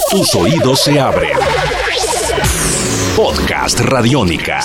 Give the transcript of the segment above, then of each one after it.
Tus oídos se abren. Podcast Radiónica.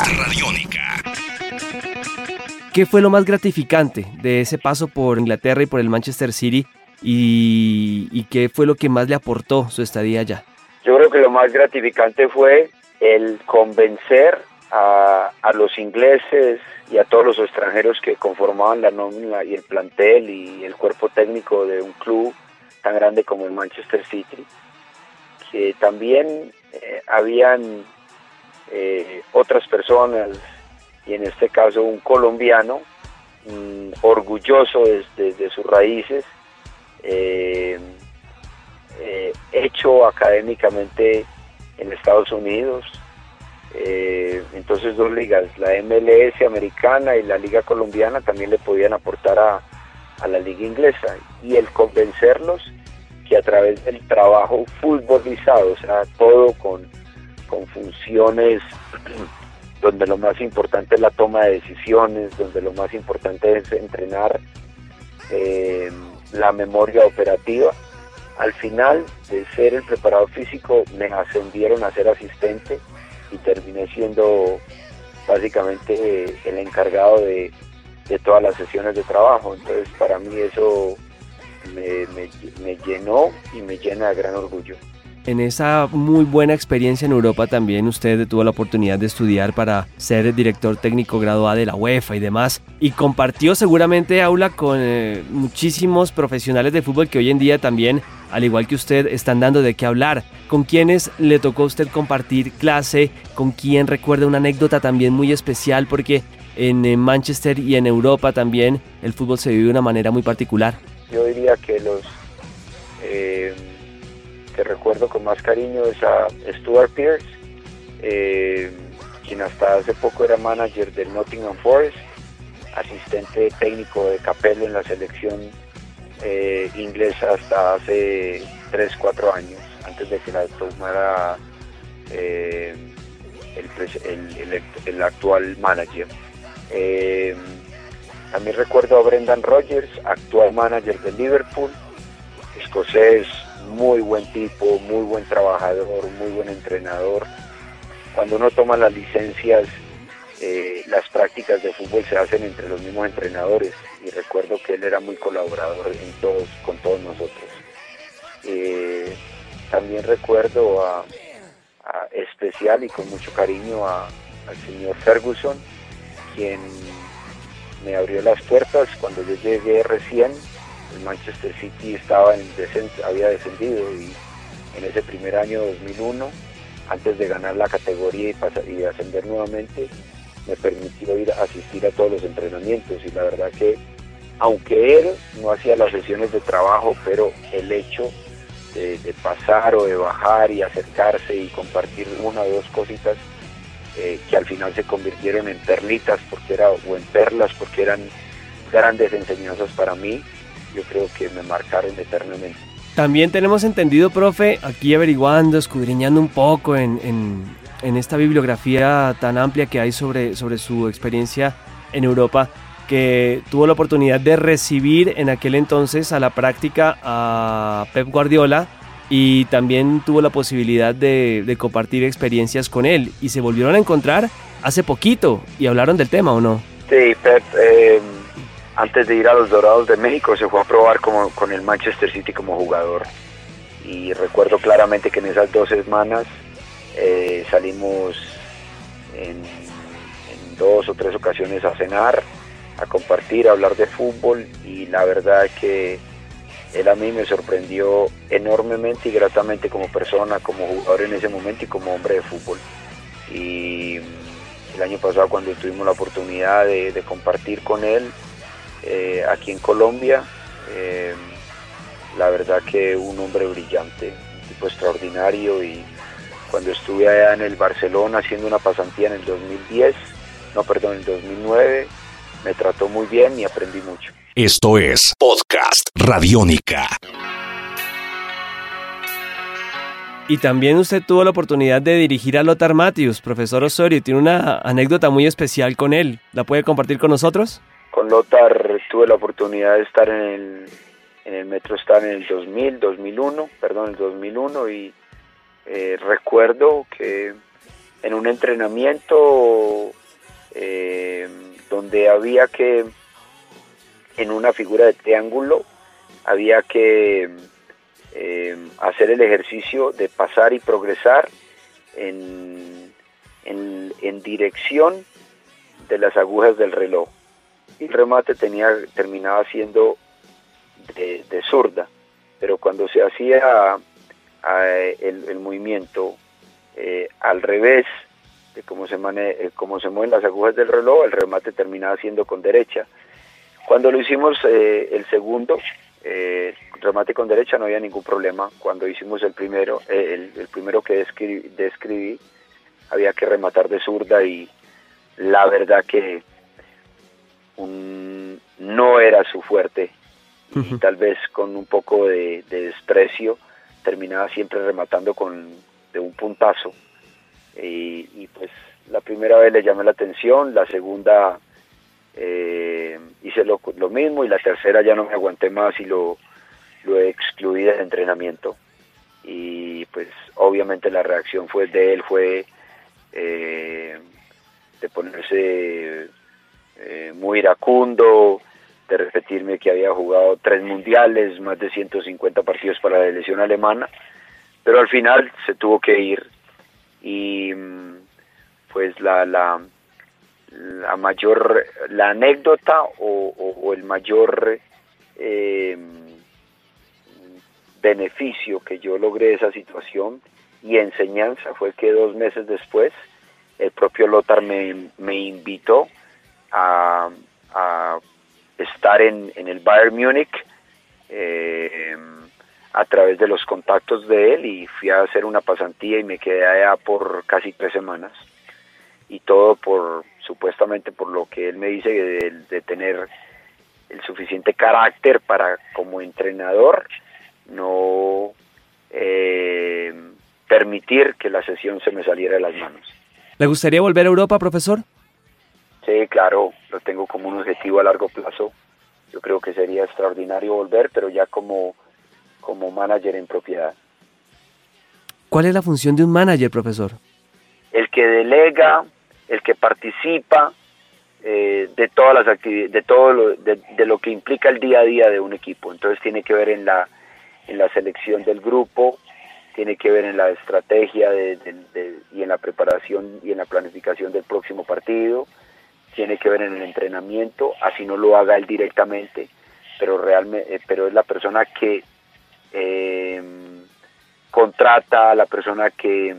¿Qué fue lo más gratificante de ese paso por Inglaterra y por el Manchester City? ¿Y qué fue lo que más le aportó su estadía allá? Yo creo que lo más gratificante fue el convencer a los ingleses y a todos los extranjeros que conformaban la nómina y el plantel y el cuerpo técnico de un club tan grande como el Manchester City, que también habían otras personas, y en este caso un colombiano orgulloso de sus raíces, hecho académicamente en Estados Unidos. Entonces 2 ligas, la MLS americana y la liga colombiana, también le podían aportar a la liga inglesa, y el convencerlos que a través del trabajo futbolizado, o sea, todo con funciones donde lo más importante es la toma de decisiones, donde lo más importante es entrenar la memoria operativa. Al final de ser el preparador físico me ascendieron a ser asistente y terminé siendo básicamente el encargado de todas las sesiones de trabajo. Entonces para mí eso me llenó y me llena de gran orgullo. En esa muy buena experiencia en Europa también usted tuvo la oportunidad de estudiar para ser director técnico grado A de la UEFA y demás, y compartió seguramente aula con muchísimos profesionales de fútbol que hoy en día también, al igual que usted, están dando de qué hablar. ¿Con quiénes le tocó a usted compartir clase? ¿Con quién recuerda una anécdota también muy especial? Porque en Manchester y en Europa también el fútbol se vive de una manera muy particular. Yo diría que los que recuerdo con más cariño es a Stuart Pearce, quien hasta hace poco era manager del Nottingham Forest, asistente técnico de Capello en la selección inglesa hasta hace 3-4 años, antes de que la tomara el actual manager. También recuerdo a Brendan Rodgers, actual manager de Liverpool, escocés, muy buen tipo, muy buen trabajador, muy buen entrenador. Cuando uno toma las licencias, las prácticas de fútbol se hacen entre los mismos entrenadores, y recuerdo que él era muy colaborador con todos nosotros. También recuerdo especial y con mucho cariño al señor Ferguson, quien me abrió las puertas cuando yo llegué recién. El Manchester City estaba en descenso, había descendido, y en ese primer año 2001, antes de ganar la categoría y ascender nuevamente, me permitió ir a asistir a todos los entrenamientos, y la verdad que aunque él no hacía las sesiones de trabajo, pero el hecho de pasar o de bajar y acercarse y compartir una o dos cositas que al final se convirtieron en perlitas o en perlas porque eran grandes enseñanzas para mí, yo creo que me marcaron eternamente. También tenemos entendido, profe, aquí averiguando, escudriñando un poco en esta bibliografía tan amplia que hay sobre su experiencia en Europa, que tuvo la oportunidad de recibir en aquel entonces a la práctica a Pep Guardiola, y también tuvo la posibilidad de compartir experiencias con él, y se volvieron a encontrar hace poquito y hablaron del tema, ¿o no? Sí, Pep, antes de ir a los Dorados de México, se fue a probar con el Manchester City como jugador, y recuerdo claramente que en esas 2 semanas salimos en 2 o 3 ocasiones a cenar, a compartir, a hablar de fútbol, y la verdad que él a mí me sorprendió enormemente y gratamente como persona, como jugador en ese momento y como hombre de fútbol. Y el año pasado, cuando tuvimos la oportunidad de compartir con él aquí en Colombia, la verdad que un hombre brillante, un tipo extraordinario, y cuando estuve allá en el Barcelona haciendo una pasantía en el 2009, me trató muy bien y aprendí mucho. Esto es Podcast Radiónica. Y también usted tuvo la oportunidad de dirigir a Lothar Matthäus, profesor Osorio, tiene una anécdota muy especial con él. ¿La puede compartir con nosotros? Con Lothar tuve la oportunidad de estar en el MetroStadion en el 2001, y recuerdo que en un entrenamiento donde había que, en una figura de triángulo, había que hacer el ejercicio de pasar y progresar en dirección de las agujas del reloj. Y el remate terminaba siendo de zurda, pero cuando se hacía el movimiento al revés de cómo se mueven las agujas del reloj, el remate terminaba siendo con derecha. Cuando lo hicimos el segundo, remate con derecha, no había ningún problema. Cuando hicimos el primero que describí, había que rematar de zurda, y la verdad que no era su fuerte, y tal vez con un poco de desprecio terminaba siempre rematando de un puntazo, y pues la primera vez le llamé la atención, la segunda hice lo mismo, y la tercera ya no me aguanté más y lo excluí del entrenamiento. Y pues obviamente la reacción de él fue de ponerse muy iracundo, de repetirme que había jugado 3 mundiales, más de 150 partidos para la selección alemana, pero al final se tuvo que ir. Y pues la anécdota o el mayor beneficio que yo logré de esa situación y enseñanza fue que 2 meses después el propio Lothar me invitó a estar en el Bayern Múnich a través de los contactos de él, y fui a hacer una pasantía y me quedé allá por casi 3 semanas, y todo supuestamente por lo que él me dice de tener el suficiente carácter para, como entrenador, no permitir que la sesión se me saliera de las manos. ¿Le gustaría volver a Europa, profesor? Sí, claro, lo tengo como un objetivo a largo plazo. Yo creo que sería extraordinario volver, pero ya como manager en propiedad. ¿Cuál es la función de un manager, profesor? El que delega, el que participa de todas las actividades, de lo que implica el día a día de un equipo. Entonces tiene que ver en la selección del grupo, tiene que ver en la estrategia y en la preparación y en la planificación del próximo partido, tiene que ver en el entrenamiento, así no lo haga él directamente, pero es la persona que contrata, la persona que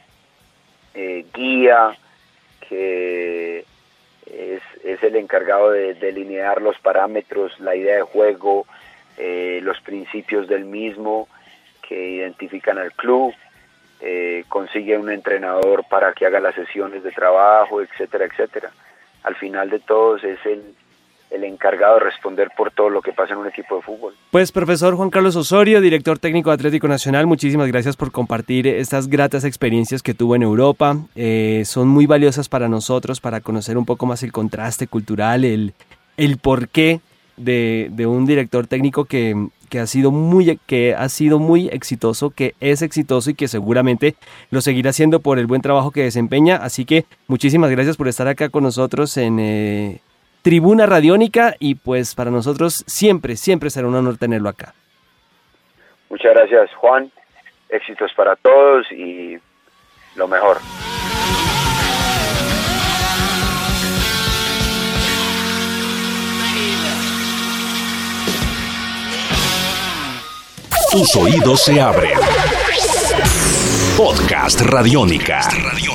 guía, que es el encargado de delinear los parámetros, la idea de juego, los principios del mismo, que identifican al club, consigue un entrenador para que haga las sesiones de trabajo, etcétera, etcétera. Al final de todos es el encargado de responder por todo lo que pasa en un equipo de fútbol. Pues profesor Juan Carlos Osorio, director técnico de Atlético Nacional, muchísimas gracias por compartir estas gratas experiencias que tuvo en Europa. Son muy valiosas para nosotros, para conocer un poco más el contraste cultural, el porqué de un director técnico que ha sido muy exitoso, que es exitoso y que seguramente lo seguirá haciendo por el buen trabajo que desempeña. Así que muchísimas gracias por estar acá con nosotros en Tribuna Radiónica, y pues para nosotros siempre será un honor tenerlo acá. Muchas gracias, Juan. Éxitos para todos y lo mejor. Tus oídos se abren. Podcast Radiónica.